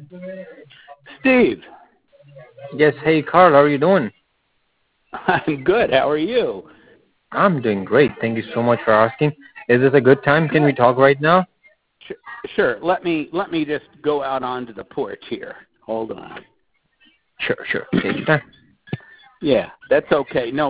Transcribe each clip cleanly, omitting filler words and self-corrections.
Steve, Yes, hey Carl, how are you doing? I'm good. How are you? I'm doing great. Thank you so much for asking. Is this a good time? Can we Good. talk right now? Sure. Let me just go out onto the porch here. Hold on. Sure. Take your time. Yeah, that's okay. No,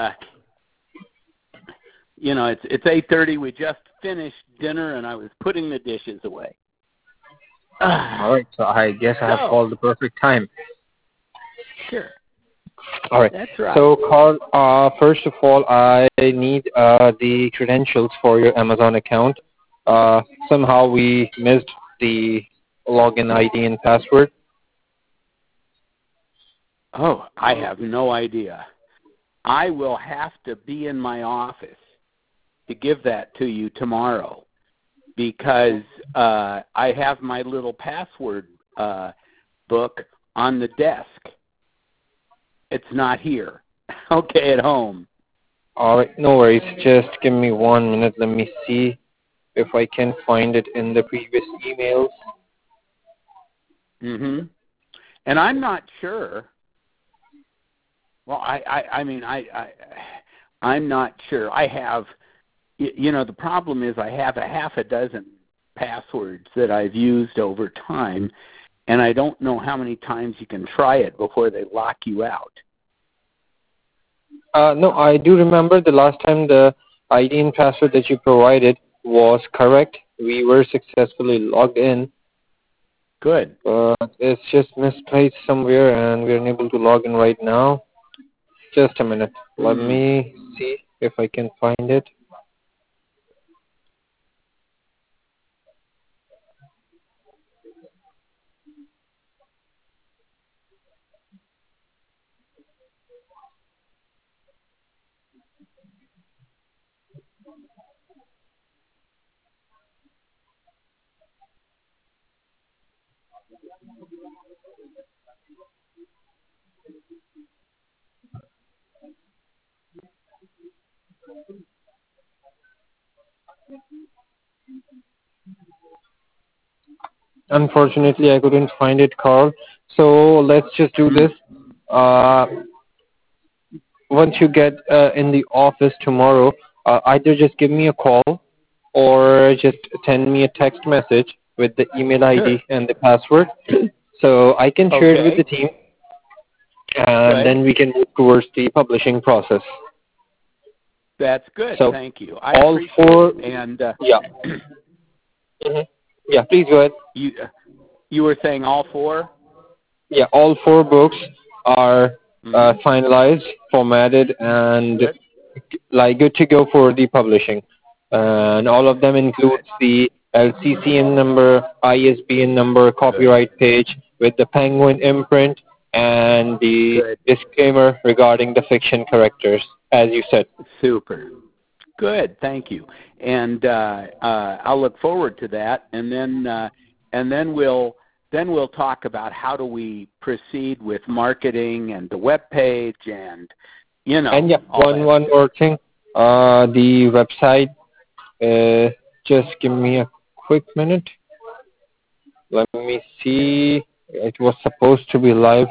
it's 8:30. We just finished dinner, and I was putting the dishes away. All right, so I guess I have So, called the perfect time. sure. All right. That's right. So Carl, first of all, I need the credentials for your Amazon account. Somehow we missed the login ID and password. Oh, I have no idea. I will have to be in my office to give that to you tomorrow because I have my little password book on the desk. It's not here. Okay, at home. All right, no worries. Just give me 1 minute. Let me see if I can find it in the previous emails. Mhm. And I'm not sure. Well, I'm not sure. I have, the problem is I have a half a dozen passwords that I've used over time, and I don't know how many times you can try it before they lock you out. No, I do remember the last time the ID and password that you provided was correct. We were successfully logged in, Good. but it's just misplaced somewhere and we're unable to log in right now. Just a minute. Let Hmm. me see if I can find it. Unfortunately, I couldn't find it, Carl. So let's just do Hmm. this. Once you get in the office tomorrow, either just give me a call or just send me a text message with the email ID Sure. and the password so I can share it with the Okay. team and Good. then we can move towards the publishing process. That's good. So Thank you. I all appreciate four, it. And yeah, hmm yeah, please go ahead. you you were saying all four? Yeah, all four books are Hmm. finalized, formatted, and Good. like good to go for the publishing. And all of them includes Good. the LCCN number, ISBN number, Good. copyright page with the Penguin imprint and the Good. disclaimer regarding the fiction characters, as you said. Super. Good. Thank you. And I'll look forward to that. And then we'll talk about how do we proceed with marketing and the web page and And yeah, all one that one stuff. more thing. The website. Just give me a quick minute. Let me see. It was supposed to be live.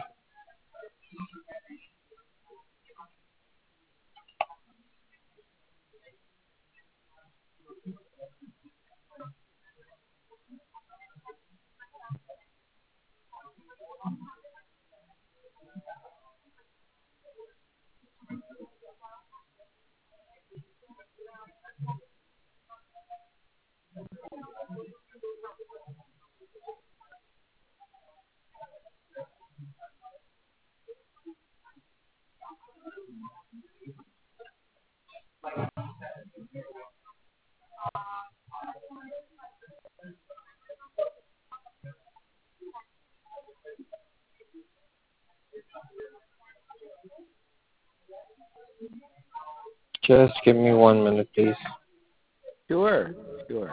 Just give me 1 minute, please. Sure. Sure.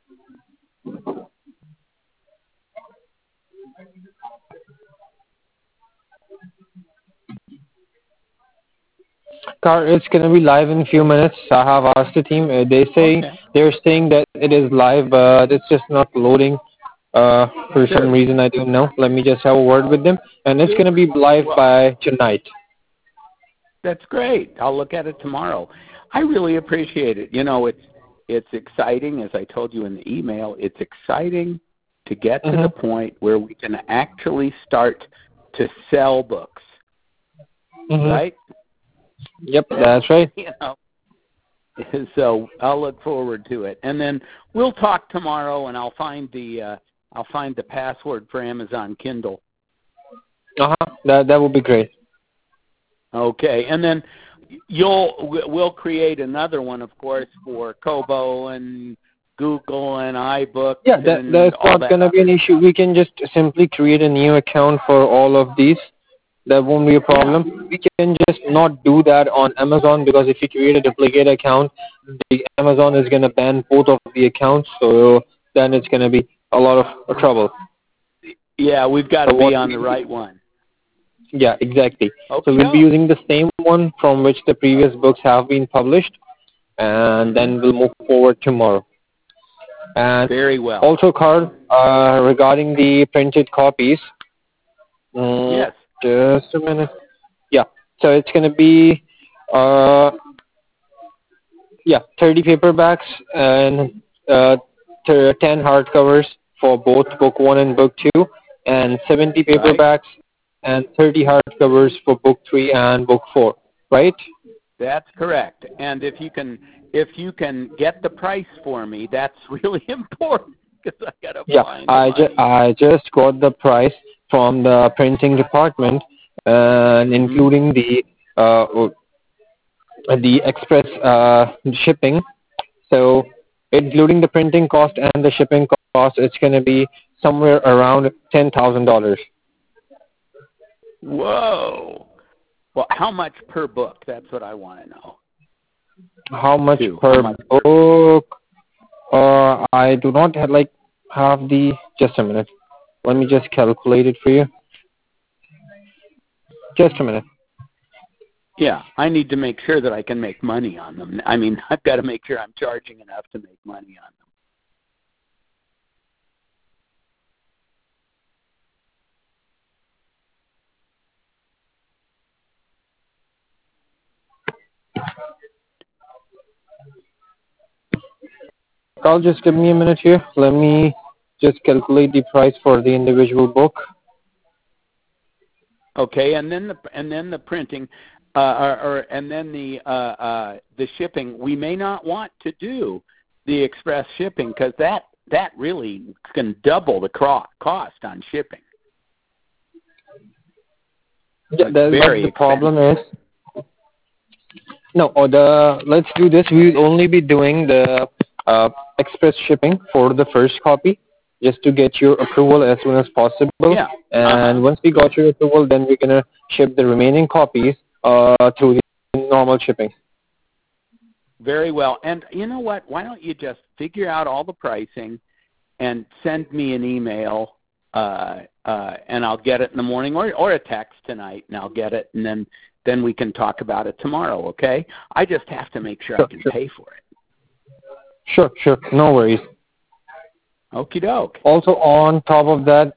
Car, it's gonna be live in a few minutes. I have asked the team. Okay. They're saying that it is live, but it's just not loading. For some Sure. reason I don't know. Let me just have a word with them, and it's gonna Super. be live Well, by tonight. that's great. I'll look at it tomorrow. I really appreciate it. You know, it's exciting, as I told you in the email. It's exciting to get to the Mhm. point where we can actually start to sell books, Mhm. right? Yep, that's right. You know. So I'll look forward to it, and then we'll talk tomorrow, and I'll find the password for Amazon Kindle. That would be great. Okay, and then we'll create another one, of course, for Kobo and Google and iBooks Yeah, and that's all not that gonna be an other issue. stuff. We can just simply create a new account for all of these. That won't be a Yeah, problem. We can just not do that on Amazon, because if you create a duplicate account, the Amazon is gonna ban both of the accounts. So then it's gonna be a lot of trouble. yeah, we've got to So be what on the we right one. Yeah, exactly. So Okie we'll be doke. using the same one from which the previous books have been published, and Hmm. then we'll move forward tomorrow. And Very well. also, Carl, regarding the printed copies, mm, Yes. just a minute. Yeah, so it's gonna be uh 30 paperbacks and 10 hardcovers for both book 1 and book 2, and 70 Right. paperbacks and 30 hardcovers for book 3 and book 4, right? That's correct. And if you can get the price for me, that's really important because I got to Yeah, find the money. I just got the price from the printing department, and Hmm. including the express shipping. So including the printing cost and the shipping cost, it's going to be somewhere around $10,000. Whoa. Well, how much per book? That's what I want to know. How much Too. How per much per book? book? I do not have the. Just a minute. Let me just calculate it for you. Just a minute. Yeah, I need to make sure that I can make money on them. I mean, I've got to make sure I'm charging enough to make money on them. Carl, just give me a minute here. Let me just calculate the price for the individual book. Okay, and then the printing, and then the shipping. We may not want to do the express shipping because that really can double the cost on shipping. Yeah, It's but very the problem expensive. is, no, let's do this. We'll only be doing the express shipping for the first copy, just to get your approval as soon as possible. Yeah. Uh-huh. And once we got your approval, then we're gonna ship the remaining copies through the normal shipping. Very well. And you know what? Why don't you just figure out all the pricing and send me an email, and I'll get it in the morning, or a text tonight, and I'll get it, and then we can talk about it tomorrow. Okay? I just have to make sure I Sure, can sure, pay for it. sure. No worries. Okie doke. Also, on top of that,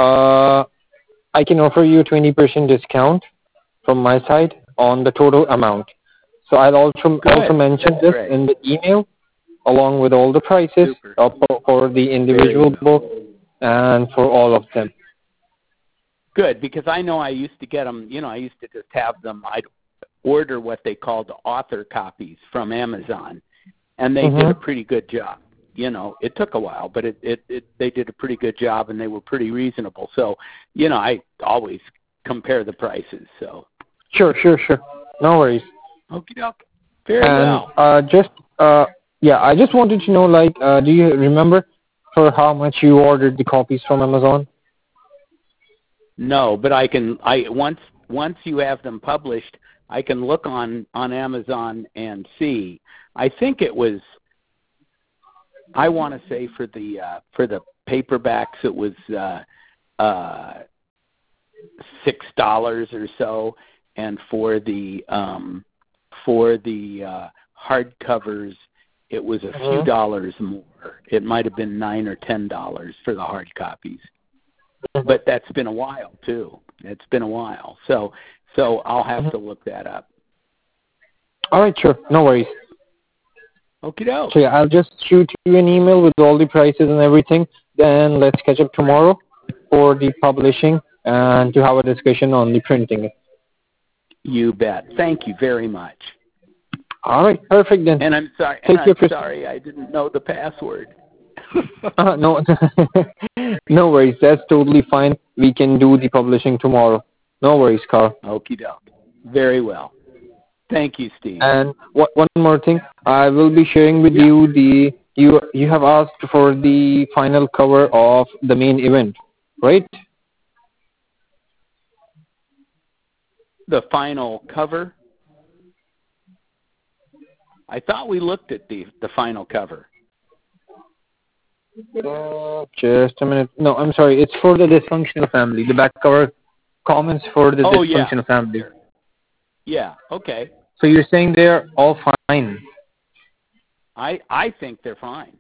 I can offer you a 20% discount from my side on the total amount. So I'll also Good. mention That's this great. in the email, along with all the prices Super. for the Very individual well. book and for all of them. Good, because I know I used to get them. You know, I used to just have them. I'd order what they called author copies from Amazon, and they did a Mm-hmm. pretty good job. You know, it took a while, but they did a pretty good job, and they were pretty reasonable. So, you know, I always compare the prices. So, Sure. No worries. okie doke. Very And well. I just wanted to know, do you remember for how much you ordered the copies from Amazon? No, but I can. Once you have them published, I can look on Amazon and see. I think it was I want to say for the paperbacks it was $6 or so, and for the hardcovers it was a few dollars more. It might have been $9 or $10 for the hard copies, but that's been a while too. It's been a while, so I'll have to look that up. All right, sure, no worries. Okie doke. So yeah, I'll just shoot you an email with all the prices and everything. Then let's catch up tomorrow for the publishing and to have a discussion on the printing. You bet. Thank you very much. All right, perfect then. And I'm sorry. Sorry, I didn't know the password. No, no worries. That's totally fine. We can do the publishing tomorrow. No worries, Carl. Okie doke. Very well. Thank you, Steve. And one more thing, I will be sharing with you you have asked for the final cover of the main event, right? The final cover? I thought we looked at the final cover. Just a minute. No, I'm sorry. It's for the dysfunctional family. The back cover comments for the dysfunctional family. Yeah. Okay. So you're saying they're all fine? I think they're fine.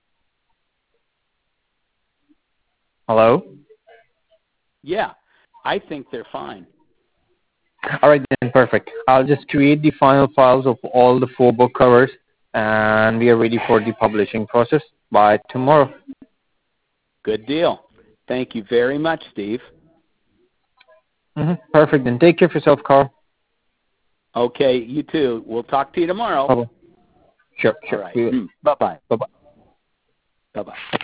Hello? Yeah, I think they're fine. All right, then, perfect. I'll just create the final files of all the 4 book covers, and we are ready for the publishing process by tomorrow. Good deal. Thank you very much, Steve. Perfect, then. Take care of yourself, Carl. Okay, you too. We'll talk to you tomorrow. Bye-bye. Sure. All right. Bye-bye. Bye-bye. Bye-bye.